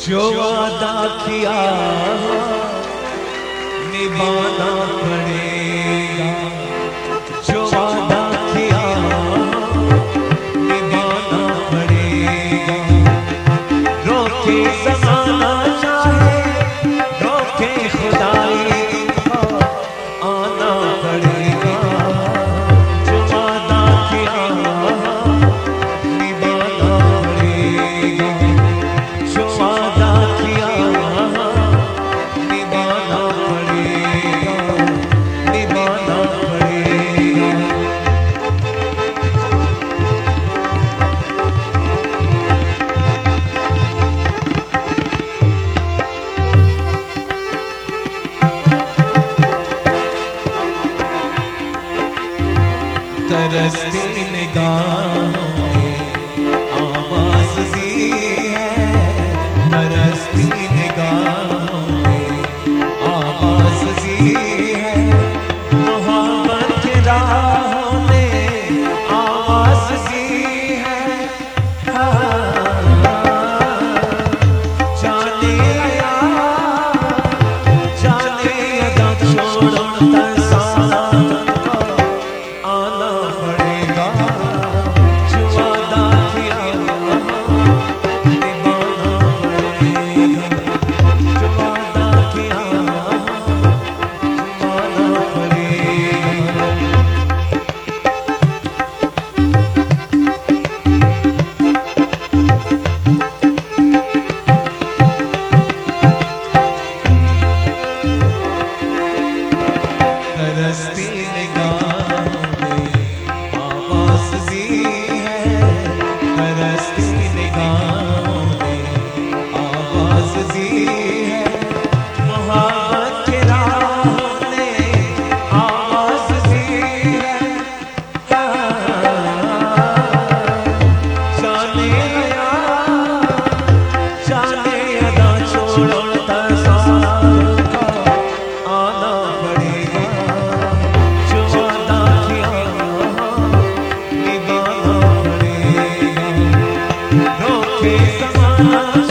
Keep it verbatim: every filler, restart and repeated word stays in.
जो वादा किया निभाना पड़ेगा, जो वादा किया निभाना पड़ेगा। रोके ज़माना चाहे रोके खुदाई आना पड़ेगा, जो वादा किया निभाना पड़ेगा, जो वादा किया निभाना पड़ेगा, निभाना पड़ेगा। तरसती निगाहों में आवाज़ सी है, तरसती निगाहों में आवाज़ सी है। मोहब्बत की राहों में आवाज़ सी है। जाने आया जाने अदा छोड़ो तरसाना आना पड़ेगा, जो वादा किया निभाना पड़ेगा, जो वादा किया निभाना पड़ेगा। तरसती निगाहों में आवाज़ सी है, तरसती निगाहों में आवाज़ सी है। मोहब्बत की राहों में आवाज़ सी है। जाने आया जाने अदा छोड़ो तरसाना आना पड़ेगा, जो वादा किया निभाना पड़ेगा। रोके ज़माना